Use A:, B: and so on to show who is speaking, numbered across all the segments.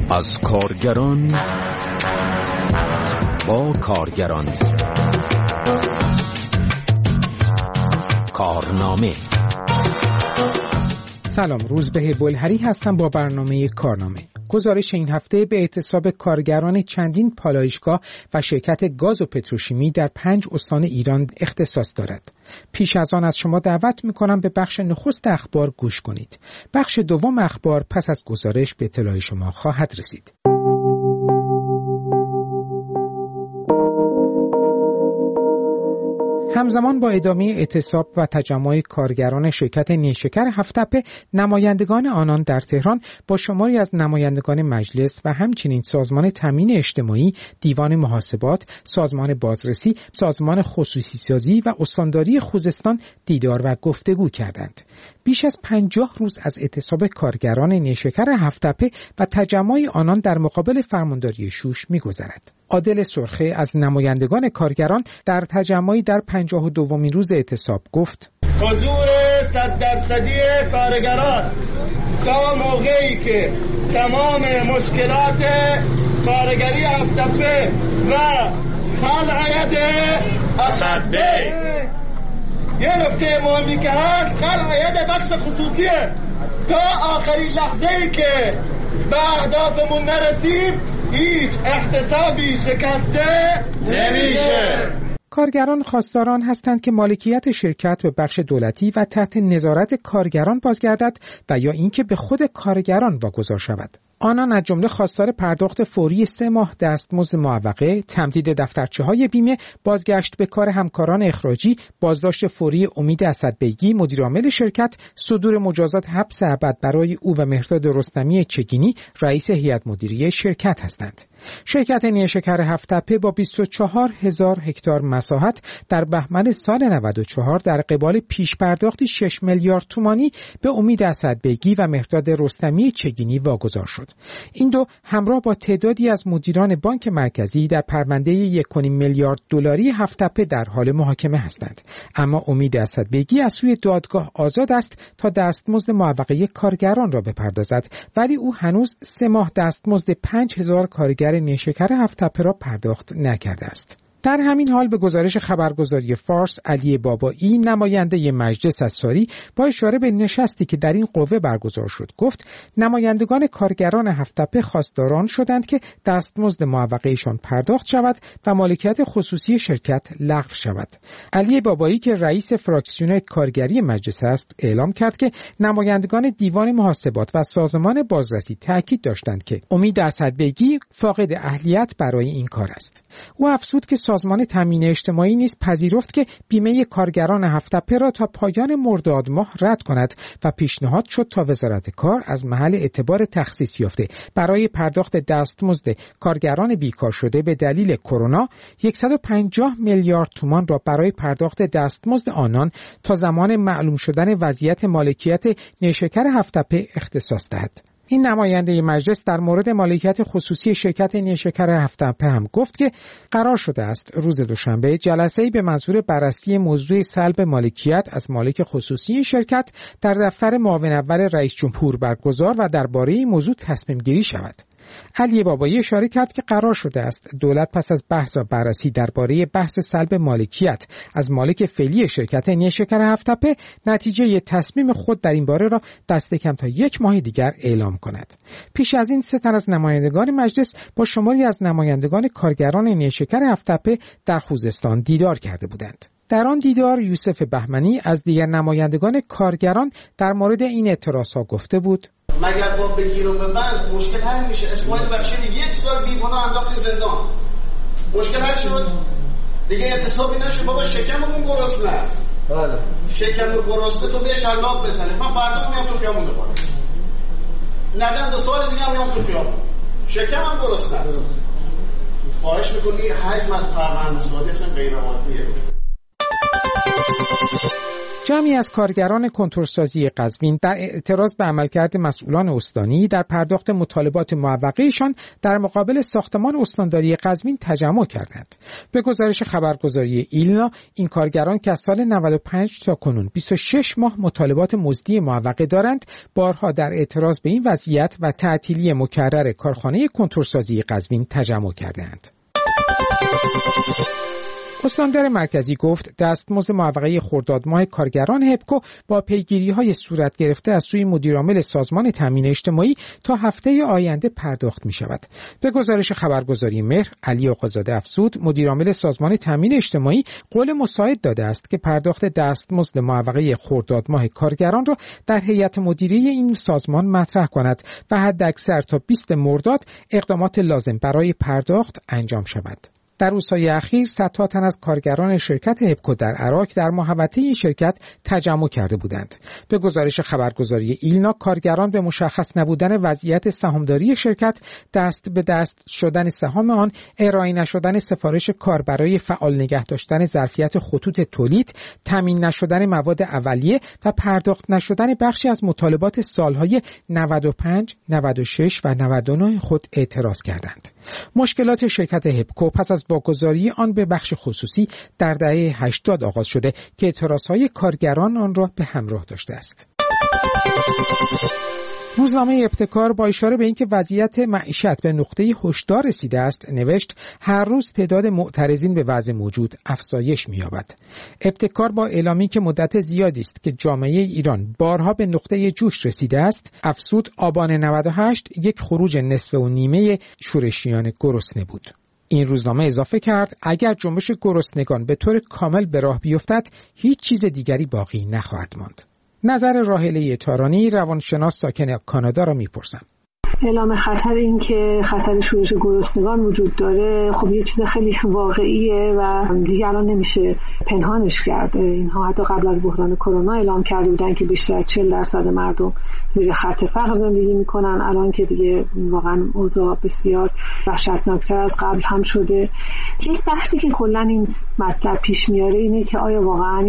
A: از کارگران با کارگران. کارنامه.
B: سلام، روزبه بلهری هستم با برنامه کارنامه. گزارش این هفته به اعتصاب کارگران چندین پالایشگاه و شرکت گاز و پتروشیمی در 5 استان ایران اختصاص دارد. پیش از آن از شما دعوت می‌کنم به بخش نخست اخبار گوش کنید. بخش دوم اخبار پس از گزارش به اطلاع شما خواهد رسید. همزمان با ادامه اعتصاب و تجمع کارگران شرکت نیشکر هفت‌تپه، نمایندگان آنان در تهران با شماری از نمایندگان مجلس و همچنین سازمان تامین اجتماعی، دیوان محاسبات، سازمان بازرسی، سازمان خصوصی سازی و استانداری خوزستان دیدار و گفتگو کردند. بیش از 50 روز از اعتصاب کارگران نیشکر هفت‌تپه و تجمع آنان در مقابل فرمانداری شوش می‌گذرد. عادل سرخه از نمایندگان کارگران در تجمعی در 52مین روز اعتصاب گفت:
C: حضور 100% کارگران تا موقعی که تمام مشکلات کارگری هفت‌تپه و خلع اسدبه، یه نکته مهمی که هست، خلع بخش خصوصیه، تا آخرین لحظه‌ای که به اهدافمون نرسیم هیچ احتسابی شکسته نمیشه.
B: کارگران خواستاران هستند که مالکیت شرکت به بخش دولتی و تحت نظارت کارگران بازگردد و یا اینکه به خود کارگران واگذار شود. آنان از جمله خواستار پرداخت فوری 3 ماه دستمزد معوقه، تمدید دفترچه‌های بیمه، بازگشت به کار همکاران اخراجی، بازداشت فوری امید اسدبیگی مدیرعامل شرکت، صدور مجازات حبس ابد برای او و مهرداد رستمی چگینی رئیس هیئت مدیره شرکت هستند. شرکت نیشکر هفت‌تپه با 24,000 هکتار مساحت در بهمن سال 94 در قبال پیش پرداختی 6 میلیارد تومانی به امید اسدبیگی و مهرداد رستمی چگینی واگذار شد. این دو همراه با تعدادی از مدیران بانک مرکزی در پرونده 1.5 میلیارد دلاری هفت‌تپه در حال محاکمه هستند. اما امید اسدبیگی از سوی دادگاه آزاد است تا دستمزد معوقه کارگران را بپردازد، ولی او هنوز 3 ماه دستمزد 5000 کارگر نیشکر هفت‌تپه را پرداخت نکرده است. در همین حال به گزارش خبرگزاری فارس، علی بابایی نماینده مجلس از ساری با اشاره به نشستی که در این قوه برگزار شد گفت نمایندگان کارگران هفت‌تپه خواستاران شدند که دستمزد معوقه‌شان پرداخت شود و مالکیت خصوصی شرکت لغو شود. علی بابایی که رئیس فراکسیون کارگری مجلس است اعلام کرد که نمایندگان دیوان محاسبات و سازمان بازرسی تاکید داشتند که امید اسدبیگی فاقد اهلیت برای این کار است. او افزود که سازمان تامین اجتماعی نیز پذیرفت که بیمه کارگران هفت‌تپه را تا پایان مرداد ماه رد کند و پیشنهاد شد تا وزارت کار از محل اعتبار تخصیص یافته برای پرداخت دستمزد کارگران بیکار شده به دلیل کرونا 150 میلیارد تومان را برای پرداخت دستمزد آنان تا زمان معلوم شدن وضعیت مالکیت نیشکر هفت‌تپه اختصاص دهد. این نماینده مجلس در مورد مالکیت خصوصی شرکت نیشکر هفت‌تپه هم گفت که قرار شده است روز دوشنبه جلسه‌ای به منظور بررسی موضوع سلب مالکیت از مالک خصوصی شرکت در دفتر معاون اول رئیس جمهور برگزار و درباره این موضوع تصمیم گیری شود. علی بابایی اشاره کرد که قرار شده است دولت پس از بحث و بررسی درباره بحث سلب مالکیت از مالک فعلی شرکت نیشکر هفت‌تپه نتیجه تصمیم خود در این باره را دست کم تا 1 ماه دیگر اعلام کند. پیش از این 3 تن از نمایندگان مجلس با شماری از نمایندگان کارگران نیشکر هفت‌تپه در خوزستان دیدار کرده بودند. در آن دیدار یوسف بهمنی از دیگر نمایندگان کارگران در مورد این اعتراضها گفته بود:
D: مگر با بگیر و ببند مشکل حل میشه؟ اسماعیل بخشی 1 سال دیوانه انداخت زندان، مشکل حل شد دیگه؟ اعتصابی نشد. بابا شکممون گرسنه است. بله شکم گرسنه تو بهش شلاق بزنه. من فردا میام تو خیابون دوباره، ندن 2 سال دیگه میام تو خیابون، شکمم گرسنه است. خواهش میکنی حجم از پرونده‌سازی اصلا غیر عادیه.
B: جمعی از کارگران کنتورسازی قزوین در اعتراض به عملکرد مسئولان استانی در پرداخت مطالبات معوقه‌شان در مقابل ساختمان استانداری قزوین تجمع کردند. به گزارش خبرگزاری ایلنا، این کارگران که از سال 95 تا کنون 26 ماه مطالبات مزدی معوقه دارند، بارها در اعتراض به این وضعیت و تعطیلی مکرر کارخانه کنتورسازی قزوین تجمع کردند. استاندار مرکزی گفت دستمزد معوقه خرداد ماه کارگران هپکو با پیگیری‌های صورت گرفته از سوی مدیرعامل سازمان تامین اجتماعی تا هفته آینده پرداخت می‌شود. به گزارش خبرگزاری مهر، علی آقازاده افزود مدیرعامل سازمان تامین اجتماعی قول مساعد داده است که پرداخت دستمزد معوقه خرداد ماه کارگران را در هیئت مدیره این سازمان مطرح کند و حداکثر تا 20 مرداد اقدامات لازم برای پرداخت انجام شود. در روزهای اخیر صدها تن از کارگران شرکت هپکو در عراق در محوطه این شرکت تجمع کرده بودند. به گزارش خبرگزاری ایلنا، کارگران به مشخص نبودن وضعیت سهامداری شرکت، دست به دست شدن سهام آن، ارائه نشدن سفارش کار برای فعال نگه داشتن ظرفیت خطوط تولید، تامین نشدن مواد اولیه و پرداخت نشدن بخشی از مطالبات سالهای 95، 96 و 99 خود اعتراض کردند. مشکلات شرکت هپکو پس از واگذاری آن به بخش خصوصی در دهه 80 آغاز شده که اعتراضهای کارگران آن را به همراه داشته است. روزنامه ابتکار با اشاره به اینکه وضعیت معیشت به نقطه هشدار رسیده است نوشت هر روز تعداد معترضین به وضع موجود افزایش می‌یابد. ابتکار با اعلامی که مدت زیادی است که جامعه ایران بارها به نقطه جوش رسیده است افزود آبان 98 یک خروج نصف و نیمه شورشیان گرسنه بود. این روزنامه اضافه کرد اگر جنبش گرسنگان به طور کامل به راه بیفتد هیچ چیز دیگری باقی نخواهد ماند. نظر راهله تارانی، روانشناس ساکن کانادا را میپرسم.
E: اعلام خطر این که خطر شورش گرسنگان وجود داره خب یه چیز خیلی واقعیه و دیگه الان نمیشه پنهانش کرد. اینها حتی قبل از بحران کرونا اعلام کرده بودن که بیشتر از 40% مردم زیر خط فقر زندگی میکنن. الان که دیگه واقعا اوضاع بسیار وحشتناکتر از قبل هم شده. یک بحثی که کلا این مطلب پیش میاره اینه که آیا واقعا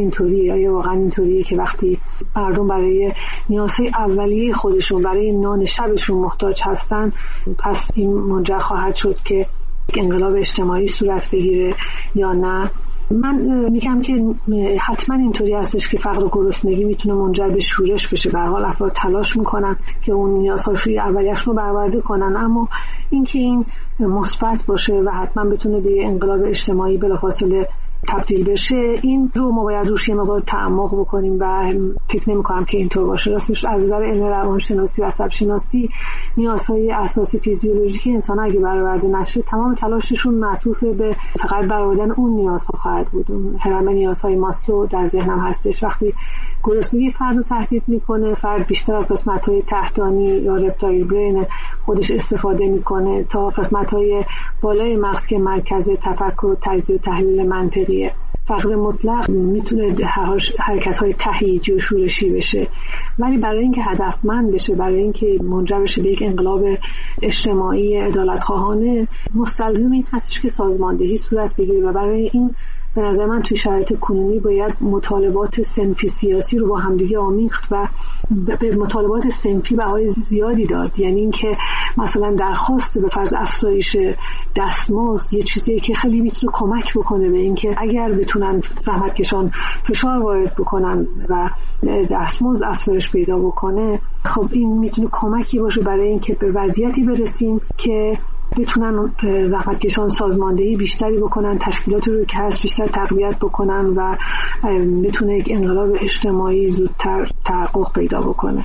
E: اینطوریه که وقتی مردم برای نیازهای اولیه خودشون، برای نان شبشون محتاج هستن، پس این منجر خواهد شد که انقلاب اجتماعی صورت بگیره یا نه؟ من میگم که حتما اینطوری هستش که فقر و گرسنگی میتونه منجر به شورش بشه. به هر حال افراد تلاش میکنن که اون نیازهای اولیه‌شون رو برآورده کنن، اما اینکه این مثبت باشه و حتما بتونه به انقلاب اجتماعی بلافاصله تبدیل بشه، این رو ما باید روش یه مقدار تعمق بکنیم و فکر نمی‌کنم که اینطور باشه. راستش از نظر علم روانشناسی و عصب شناسی نیازهای اساسی فیزیولوژیک انسان اگه برآورده نشه تمام تلاششون معطوف به فقط برآوردن اون نیازها خواهد بود. اون هرم نیازهای ماسلو در ذهنم هستش. وقتی گرسنگی فرد رو تهدید میکنه، فرد بیشتر از قسمت‌های تحتانی یا رپتایل برین خودش استفاده میکنه تا قسمت‌های بالای مغز که مرکز تفکر، تجزیه و تحلیل منطقیه. فقر مطلق میتونه حرکت‌های تهییجی و شورشی بشه، ولی برای اینکه هدفمند بشه، برای اینکه منجر بشه به یک انقلاب اجتماعی عدالت‌خواهانه، مستلزم این هستش که سازماندهی صورت بگیره و برای این به نظر من توی شرایط کنونی باید مطالبات صنفی سیاسی رو با همدیگه آمیخت و به مطالبات صنفی بهای زیادی داد. یعنی اینکه مثلا درخواست به فرض افزایش دستمزد یه چیزیه که خیلی میتونه کمک بکنه به اینکه اگر بتونن زحمتکشان فشار وارد بکنن و دستمزد افزایش پیدا بکنه، خب این میتونه کمکی باشه برای اینکه به وضعیتی برسیم که بتونن زحمتکشان سازماندهی بیشتری بکنن، تشکیلاتی رو که هست بیشتر تقویت بکنن و بتونه یک انقلاب اجتماعی زودتر تحقق پیدا بکنه.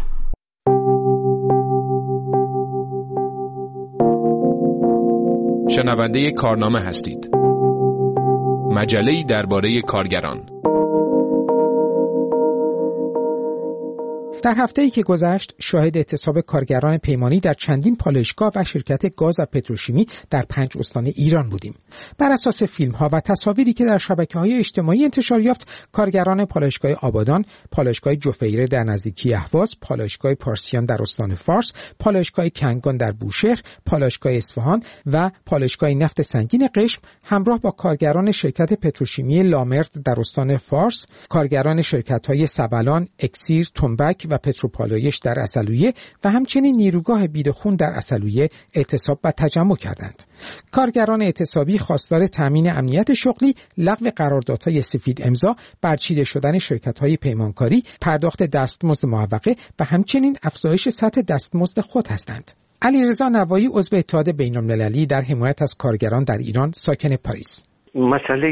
F: شنونده کارنامه هستید. مجله‌ای درباره کارگران.
B: در هفته‌ای که گذشت شاهد اعتصاب کارگران پیمانی در چندین پالایشگاه و شرکت گاز و پتروشیمی در 5 استان ایران بودیم. بر اساس فیلم‌ها و تصاویری که در شبکه‌های اجتماعی انتشار یافت، کارگران پالایشگاه آبادان، پالایشگاه جفیره در نزدیکی اهواز، پالایشگاه پارسیان در استان فارس، پالایشگاه کنگان در بوشهر، پالایشگاه اصفهان و پالایشگاه نفت سنگین قشم همراه با کارگران شرکت پتروشیمی لامرد در استان فارس، کارگران شرکت‌های سبلان، اکسیر، تنبک و پتروپالایش در عسلویه و همچنین نیروگاه بیدخون در عسلویه اعتصاب و تجمع کردند. کارگران اعتصابی خواستار تامین امنیت شغلی، لغو قراردادهای سفید امضا، برچیده شدن شرکت‌های پیمانکاری، پرداخت دستمزد معوقه و همچنین افزایش سطح دستمزد خود هستند. علیرضا نوایی عضو اتحاد بین‌المللی در حمایت از کارگران در ایران ساکن پاریس:
G: مسئله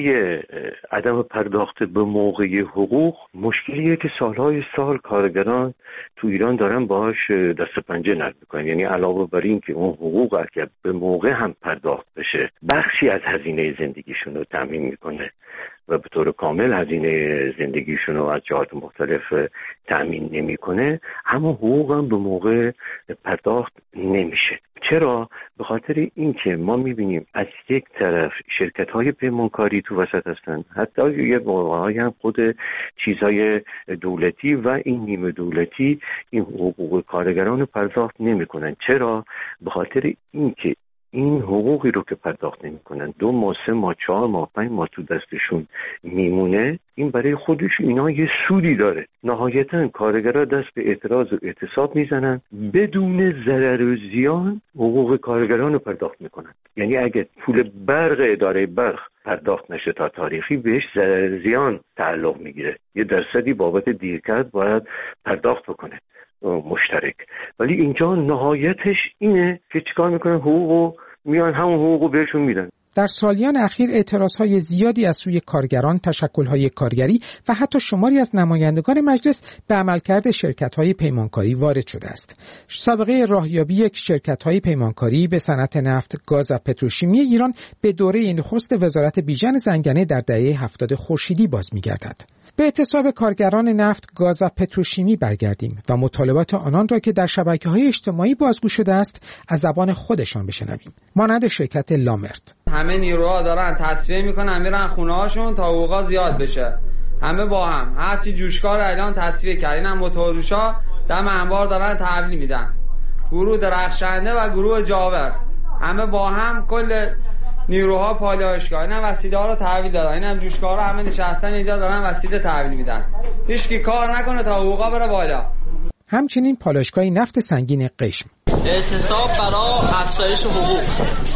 G: عدم پرداخت به موقع حقوق مشکلیه که سالهای سال کارگران تو ایران دارن باهاش دست پنجه نرم میکنن. یعنی علاوه بر این که اون حقوق اگر به موقع هم پرداخت بشه بخشی از هزینه زندگیشون رو تامین میکنه و به طور کامل هزینه زندگیشون رو از جهات مختلف تامین نمیکنه، اما حقوق هم به موقع پرداخت نمیشه. چرا؟ به خاطر اینکه ما میبینیم از یک طرف شرکت‌های پیمانکاری تو وسط هستن، حتی یه موقع‌هایی هم خود چیزهای دولتی و این نیمه دولتی این حقوق کارگران رو پرداخت نمیکنن. چرا؟ به خاطر اینکه این حقوقی رو که پرداخت نمی‌کنن 2 ماه 3 ماه 4 ماه 5 ماه تو دستشون میمونه، این برای خودش اینا یه سودی داره. نهایتاً کارگرها دست به اعتراض و اعتصاب میزنن، بدون ضرر و زیان حقوق کارگران رو پرداخت میکنن. یعنی اگه پول برق اداره برق پرداخت نشه تا تاریخی بهش ضرر زیان تعلق میگیره، یه درصدی بابت دیرکرد باید پرداخت بکنه مشترک. ولی اینجا نهایتش اینه که چیکار میکنن؟ حقوقو میان همون حقوقو بهشون میدن.
B: در سالیان اخیر اعتراضهای زیادی از سوی کارگران، تشکل‌های کارگری و حتی شماری از نمایندگان مجلس به عملکرد شرکت‌های پیمانکاری وارد شده است. سابقه راهیابی یک شرکت‌های پیمانکاری به صنعت نفت، گاز و پتروشیمی ایران به دوره نخست وزارت بیژن زنگنه در دهه 70 خورشیدی باز می‌گردد. به اعتصاب کارگران نفت، گاز و پتروشیمی برگردیم و مطالبات آنان را که در شبکه‌های اجتماعی بازگو شده است از زبان خودشان بشنویم. مانند شرکت لامرد:
H: همه نیروها دارن تصفیه میکنن میرن خونه هاشون تا حقوقا زیاد بشه. همه با هم هرچی جوشکار اعلان تصفیه کردن، هم موتوروشا دم انبار دارن تحویل میدن. گروه درخشنده و گروه جاور همه با هم کل نیروها پالایشگاه اینا وسیله‌ها رو تحویل دادن. اینم جوشکارا همه نشستن اینجا دارن وسیله تحویل میدن. هیچ کی کار نکنه تا حقوقا بره بالا.
B: همچنین پالایشگاه نفت سنگین قشم:
I: اعتصاب برای افزایش حقوق.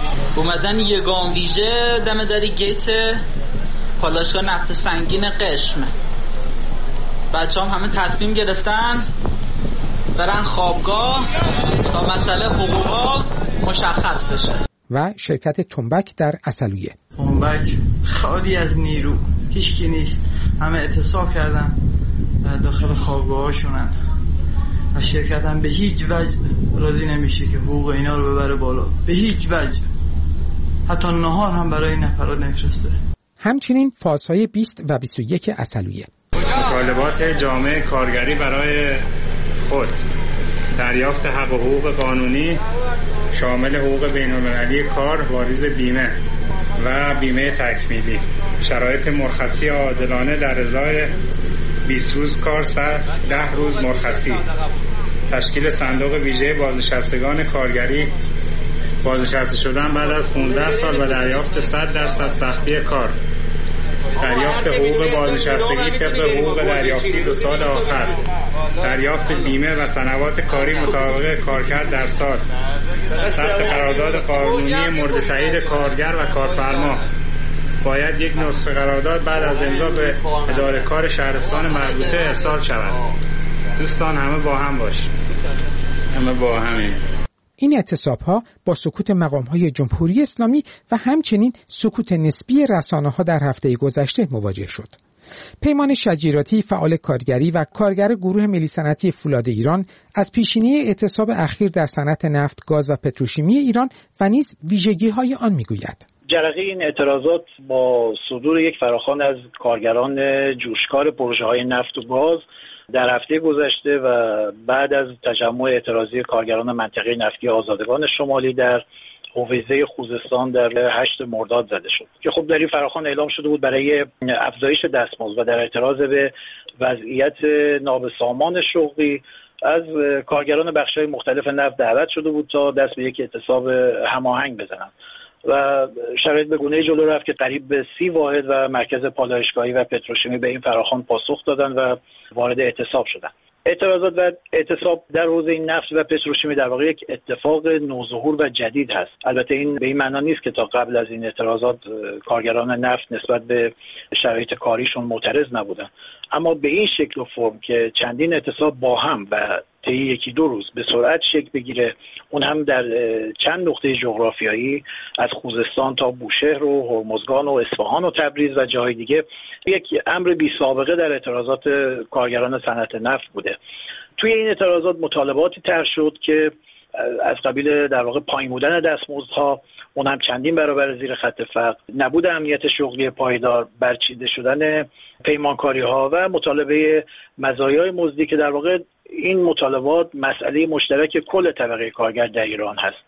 I: اومدن یه گام ویژه دم در گیت پالایشگاه نفت سنگین قشم. بچه‌ها همه تصمیم گرفتن برن خوابگاه تا مسئله حقوقا مشخص بشه.
B: و شرکت تنبک در عسلویه:
J: تنبک خالی از نیرو، هیچکی نیست، همه اعتصاب کردن داخل خوابگاهاشونن و شرکت هم به هیچ وجه راضی نمیشه که حقوق اینا رو ببره بالا، به هیچ وجه، حتی نهار هم برای این نفرات نفرسته.
B: همچنین فازهای 20 و 21 عسلویه:
K: مطالبات جامعه کارگری برای خود، دریافت حق و حقوق قانونی شامل حقوق بین‌المللی کار، واریز بیمه و بیمه تکمیلی، شرایط مرخصی عادلانه در ازای 20 روز کار 10 روز مرخصی، تشکیل صندوق ویژه بازنشستگان کارگری، بازنشسته شدن بعد از 15 سال و دریافت 100% سختی کار، دریافت حقوق بازنشستگی طبق حقوق دریافتی 2 سال آخر، دریافت بیمه و سنوات کاری مطابق کارکرد در سال، ثبت قرارداد قانونی مورد تایید کارگر و کارفرما. باید یک نسخه قرارداد بعد از امضا به اداره کار شهرستان مربوطه ارسال شود. دوستان همه با هم باشید. همه با همین.
B: این اعتصاب‌ها با سکوت مقام‌های جمهوری اسلامی و همچنین سکوت نسبی رسانه‌ها در هفته گذشته مواجه شد. پیمان شجیراتی، فعال کارگری و کارگر گروه ملی صنعتی فولاد ایران از پیشینه اعتصاب اخیر در صنعت نفت، گاز و پتروشیمی ایران و نیز ویژگی‌های آن می‌گوید:
L: جرقه این اعتراضات با صدور یک فراخوان از کارگران جوشکار پروژه‌های نفت و گاز در هفته گذشته و بعد از تجمع اعتراضی کارگران منطقه نفتی آزادگان شمالی در حوزه خوزستان در 8 مرداد زده شد که خب در این فراخوان اعلام شده بود برای افزایش دستمزد و در اعتراض به وضعیت نابسامان شغلی از کارگران بخش‌های مختلف نفت دعوت شده بود تا دست به یک اعتصاب هماهنگ بزنند و شرایط به گونه‌ای جلو رفت که قریب به 30 واحد و مرکز پالایشگاهی و پتروشیمی به این فراخوان پاسخ دادند و وارد اعتصاب شدند. اعتراضات و اعتصاب در حوزه نفت و پتروشیمی در واقع یک اتفاق نوظهور و جدید هست. البته این به این معنا نیست که تا قبل از این اعتراضات کارگران نفت نسبت به شرایط کاریشون معترض نبودن، اما به این شکل و فرم که چندین اعتصاب با هم و طی 1-2 روز به سرعت شکل بگیره، اون هم در چند نقطه جغرافیایی از خوزستان تا بوشهر و هرمزگان و اصفهان و تبریز و جاهای دیگه، یک امر بی سابقه در اعتراضات کارگران صنعت نفت بوده. توی این اعتراضات مطالباتی طرح شد که از قبیل در واقع پایین بودن دستمزدها، اون هم چندین برابر زیر خط فقر، نبود امنیت شغلی پایدار، برچیده شدن پیمانکاری‌ها و مطالبه مزایای مزدی که در واقع این مطالبات مسئله مشترک کل طبقه کارگر در ایران هست.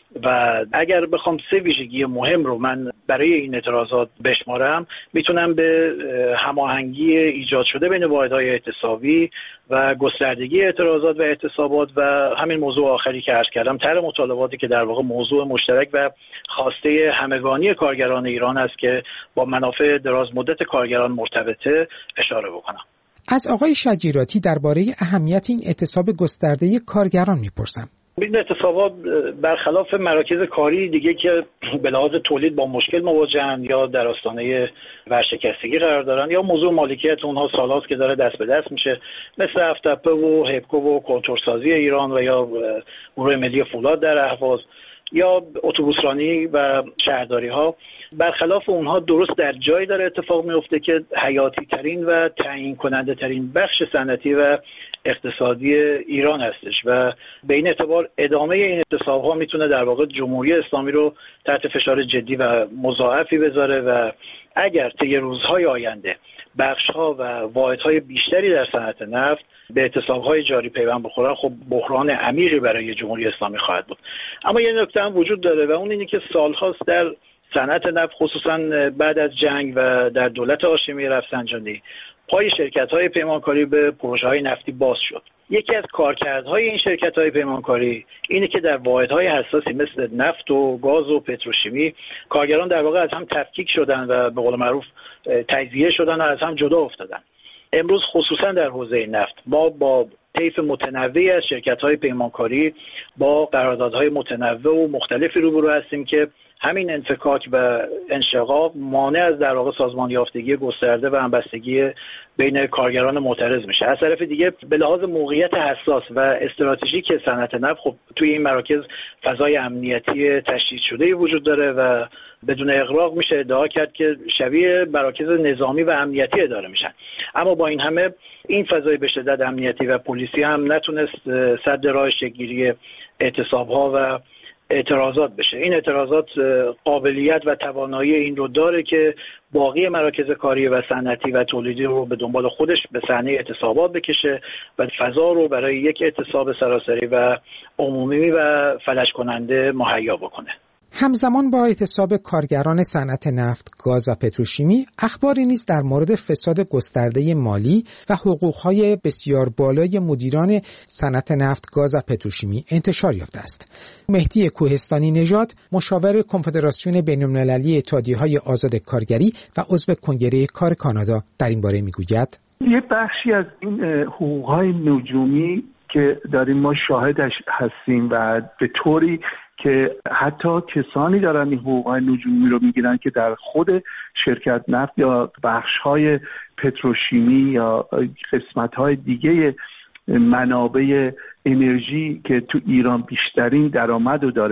L: و اگر بخوام 3 ویژگی مهم رو من برای این اعتراضات بشمارم، میتونم به هماهنگی ایجاد شده بین واحدهای اعتصابی و گستردگی اعتراضات و اعتصابات و همین موضوع آخری که عرض کردم، طرح مطالباتی که در واقع موضوع مشترک و خواسته همگانی کارگران ایران است که با منافع دراز مدت کارگران مرتبطه، اشاره بکنم.
B: از آقای شجیراتی درباره اهمیت این اعتصاب گسترده کارگران میپرسم.
L: این اعتصابات برخلاف مراکز کاری دیگه که به لحاظ تولید با مشکل مواجهن یا در آستانه ورشکستگی قرار دارن یا موضوع مالکیت اونها سالهاست که داره دست به دست میشه، مثل افتپه و هپکو و کنتورسازی ایران و یا گروه ملی فولاد در اهواز یا اتوبوسرانی و شهرداری ها، برخلاف اونها درست در جایی داره اتفاق میفته که حیاتی ترین و تعیین کننده ترین بخش صنعتی و اقتصادی ایران هستش و به این اعتبار ادامه این اعتصاب ها میتونه در واقع جمهوری اسلامی رو تحت فشار جدی و مضاعفی بذاره و اگر طی روزهای آینده بخش‌ها و واحدهای بیشتری در صنعت نفت به اعتصاب‌های جاری پیوند بخورن، خب بحران عمیقی برای جمهوری اسلامی خواهد بود. اما یه نکته هم وجود داره و اون اینه که سال‌هاست در صنعت نفت خصوصا بعد از جنگ و در دولت هاشمی رفسنجانی پای شرکت‌های پیمانکاری به پروژه‌های نفتی باز شد. یکی از کارکردهای این شرکت‌های پیمانکاری اینه که در واحدهای حساسی مثل نفت و گاز و پتروشیمی کارگران در واقع از هم تفکیک شدن و به قول معروف تجزیه شدن و از هم جدا افتادن. امروز خصوصا در حوزه نفت ما با طیف متنوعی از شرکت‌های پیمانکاری با قراردادهای متنوع و مختلفی روبرو هستیم که همین انفکاک و انشقاق مانع از در واقع سازمان یافتگی گسترده و همبستگی بین کارگران معترض میشه. از طرف دیگه به لحاظ موقعیت حساس و استراتژیک صنعت نفت، خب توی این مراکز فضای امنیتی تشدید شده وجود داره و بدون اغراق میشه ادعا کرد که شبیه مراکز نظامی و امنیتی اداره میشن. اما با این همه این فضای به شدت امنیتی و پلیسی هم نتونست سد راه شکل‌گیری اعتصاب‌ها و اعتراضات بشه. این اعتراضات قابلیت و توانایی این رو داره که باقی مراکز کاری و صنعتی و تولیدی رو به دنبال خودش به صحنه اعتصابات بکشه و فضا رو برای یک اعتصاب سراسری و عمومی و فلج کننده مهیا بکنه.
B: همزمان با اعتصاب کارگران صنعت نفت، گاز و پتروشیمی، اخباری نیز در مورد فساد گسترده مالی و حقوق‌های بسیار بالای مدیران صنعت نفت، گاز و پتروشیمی انتشار یافته است. مهدی کوهستانی نژاد، مشاور کنفدراسیون بین‌المللی اتحادیه‌های آزاد کارگری و عضو کنگره کار کانادا در این باره می‌گوید:
M: یه بخشی از این حقوق‌های نجومی که داریم ما شاهدش هستیم و به طوری که حتی کسانی دارن این حقوق‌های نجومی رو میگیرن که در خود شرکت نفت یا بخش‌های پتروشیمی یا قسمت‌های دیگه منابع انرژی که تو ایران بیشترین درآمد رو داره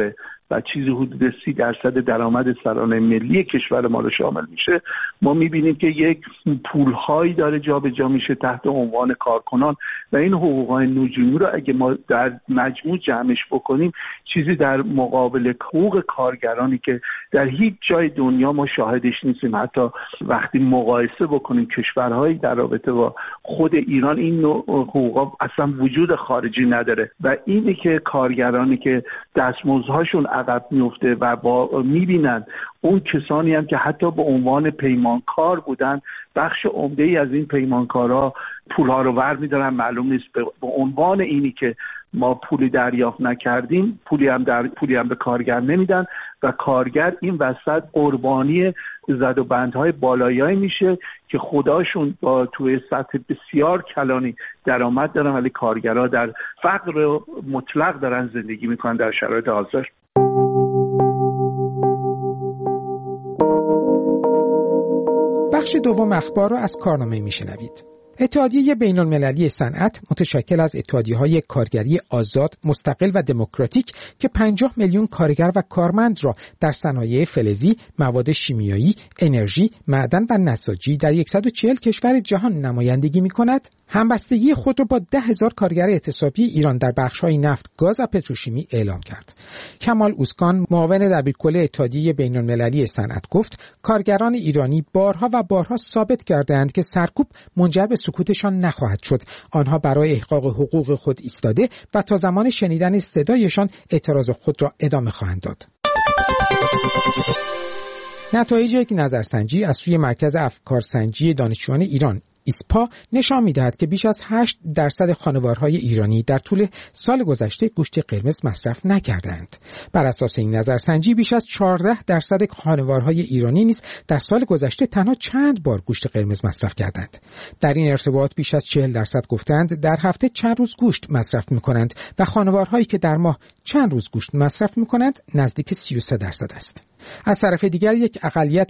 M: و چیزی حدود 30% درآمد سرانه ملی کشور ما رو شامل میشه، ما میبینیم که یک پولهایی داره جابجا میشه تحت عنوان کارکنان و این حقوقهای نجومی رو اگه ما در مجموع جمعش بکنیم چیزی در مقابل حقوق کارگرانی که در هیچ جای دنیا ما شاهدش نیستیم. حتی وقتی مقایسه بکنیم کشورهایی در رابطه با خود ایران این نوع حقوقا اصلا وجود خارجی نداره و اینه که کارگرانی که دستمزدهاشون عقب میفته و با میبینن اون کسانی هم که حتی به عنوان پیمانکار بودن، بخش عمده‌ای از این پیمانکارا پولها رو ور میدارن، معلوم نیست به عنوان اینی که ما پولی دریافت نکردیم پولی هم به کارگر نمیدن و کارگر این وسط قربانی زد و بندهای بالایی میشه که خداشون با توی سطح بسیار کلانی درآمد دارن ولی کارگرها در فقر مطلق دارن زندگی میکنن در شرایط حاضر.
B: بخش دوم اخبار را از کارنامه میشنوید. اتحادیه بین‌المللی صنعت متشکل از اتحادیه‌های کارگری آزاد، مستقل و دموکراتیک که 50 میلیون کارگر و کارمند را در صنایع فلزی، مواد شیمیایی، انرژی، معدن و نساجی در 140 کشور جهان نمایندگی می‌کند، همبستگی خود را با 10,000 کارگر اعتصابی ایران در بخش‌های نفت، گاز و پتروشیمی اعلام کرد. کمال اوسکان، معاون دبیرکل اتحادیه بین‌المللی صنعت گفت کارگران ایرانی بارها و بارها ثابت کردند که سرکوب منجر به سکوتشان نخواهد شد. آنها برای احقاق حقوق خود ایستاده و تا زمان شنیدن صدایشان اعتراض خود را ادامه خواهند داد. نتایج یک نظرسنجی از سوی مرکز افکارسنجی دانشجویان ایران ایسپا نشان می‌دهد که بیش از 8% خانوارهای ایرانی در طول سال گذشته گوشت قرمز مصرف نکردند. بر اساس این نظرسنجی بیش از 14% خانوارهای ایرانی نیز در سال گذشته تنها چند بار گوشت قرمز مصرف کردند. در این ارتباط بیش از 40% گفتند در هفته چند روز گوشت مصرف می‌کنند و خانوارهایی که در ماه چند روز گوشت مصرف می‌کنند نزدیک 33% است. از طرف دیگر یک اقلیت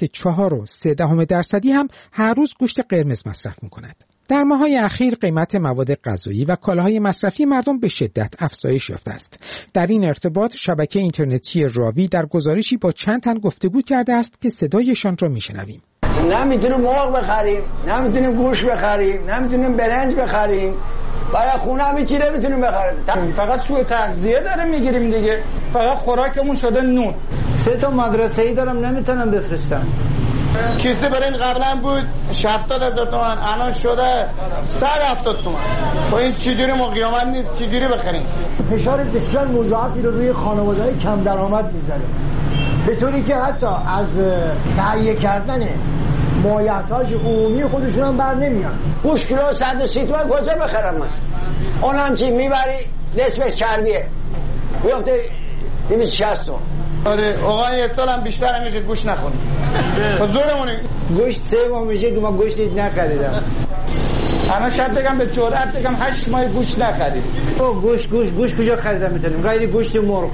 B: 4.3% هم هر روز گوشت قرمز مصرف می‌کند. در ماه‌های اخیر قیمت مواد غذایی و کالاهای مصرفی مردم به شدت افزایش یافته است. در این ارتباط شبکه اینترنتی راوی در گزارشی با چند تن گفتگو کرده است که صدایشان را می‌شنویم.
N: نمیتونیم مرغ بخریم، نمیتونیم گوشت بخریم، نمیتونیم برنج بخریم. برای خونه هم چی نمیتونیم بخریم.
O: فقط سوء تغذیه داره میگیریم دیگه. فقط خوراکمون شده نون. 3 مدرسه‌ای دارم نمیتونم بفرستم.
C: کیسه برنج قبلا بود 70,000 تومان، الان شده 170 تومان. خب این چجوری ما قیامت نیست چجوری بخریم؟
N: فشار بسیار مضاعفی رو روی خانواده‌های کم درآمد میذاره. به طوری که حتی از تهیه کردن مایحتاج عمومی خودشون هم بر نمیان. گوشت کیلو 130 تومان کجا بخرم من؟ اونم چی میبری نصف چربیه میفته 260 تومان.
C: آره آقا یه سال هم بیشتر میشه گوشت نخوریم. زورمونه.
N: گوشت 3 ماه میشه که ما گوشت نخریدم.
O: الان شب بگم به جرئت بگم 8 ماه گوشت نخریدیم.
N: گوشت کجا خریدم میتونیم؟ غیر گوشت مرغ.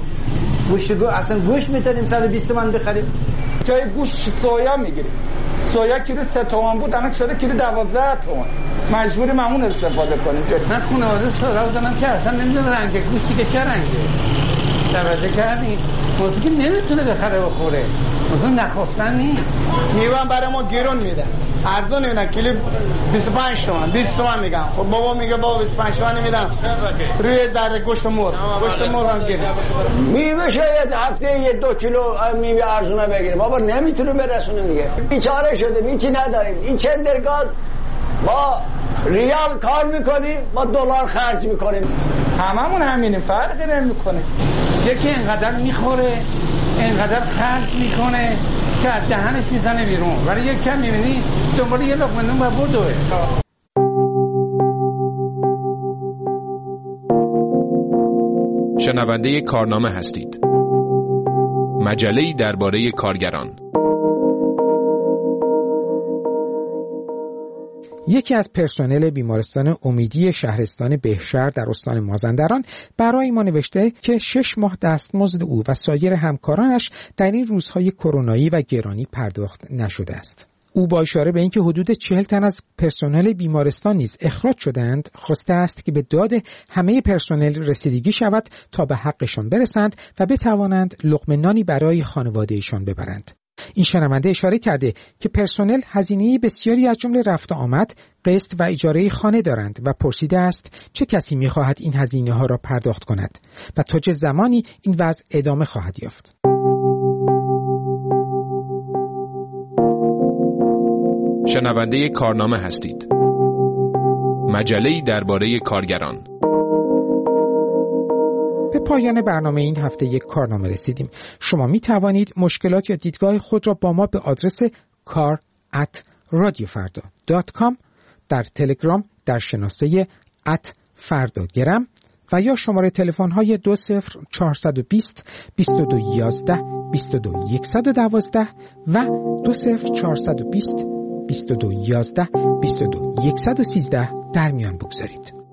N: اصلا گوشت میتونیم 120 تومان بخریم.
O: جای گوشت سویا میگیریم. سویا کیلو 3 تومان بود الان شده کیلو 12 تومان. مجبوریم همون استفاده کنیم.
P: من خانواده سویا دارم که اصلا نمیدونم رنگ گوشتی که چه رنگه. توجه کردین؟ واسه که نمیتونه بخره بخوره. مثلا نخواستن نیست.
C: میوه برای ما گرون میدن. ارزون میدن کیلو 25 تومان 20 تومان میگم. خب بابا میگه بابا 25 تومان میدم. روی در گوشت مرغ. گوشت مرغ هم گیره.
N: میوه شاید هفته 1-2 کیلو میوه ارزونه بگیریم. بابا نمیتونه برسونه دیگه. بیچاره شده هیچی نداریم. این چندرگاز ما ریال کار میکنیم ما دلار خرج میکنیم.
O: هممون همینیم فرقی نمیکنه.
P: یکی اینقدر میخوره اینقدر خرج میکنه که از دهنش میزنه بیرون ولی یک کم میبینی دنبال یه لقمه نون و بدوه.
F: شنونده کارنامه هستید. مجله‌ای درباره کارگران.
B: یکی از پرسنل بیمارستان امیدی شهرستان بهشهر در استان مازندران برای ما نوشته که 6 ماه دستمزد او و سایر همکارانش در این روزهای کرونایی و گرانی پرداخت نشده است. او با اشاره به اینکه حدود 40 تن از پرسنل بیمارستان نیز اخراج شدند، خواسته است که به داد همه پرسنل رسیدگی شود تا به حقشان برسند و بتوانند لقمه نانی برای خانوادهشان ببرند. این شنونده اشاره کرده که پرسنل هزینه بسیاری از جمله رفت و آمد، قسط و اجاره خانه دارند و پرسیده است چه کسی می‌خواهد این هزینه ها را پرداخت کند و تا چه زمانی این وضع ادامه خواهد یافت.
F: شنونده کارنامه هستید. مجله‌ای درباره کارگران.
B: به پایان برنامه این هفته یک کارنامه رسیدیم. شما می توانید مشکلات یا دیدگاه خود را با ما به آدرس kar@radiofarda.com در تلگرام در شناسه @fardagram و یا شماره تلفن های 20420 2211 22112 و 20420 2211 22113 در میان بگذارید.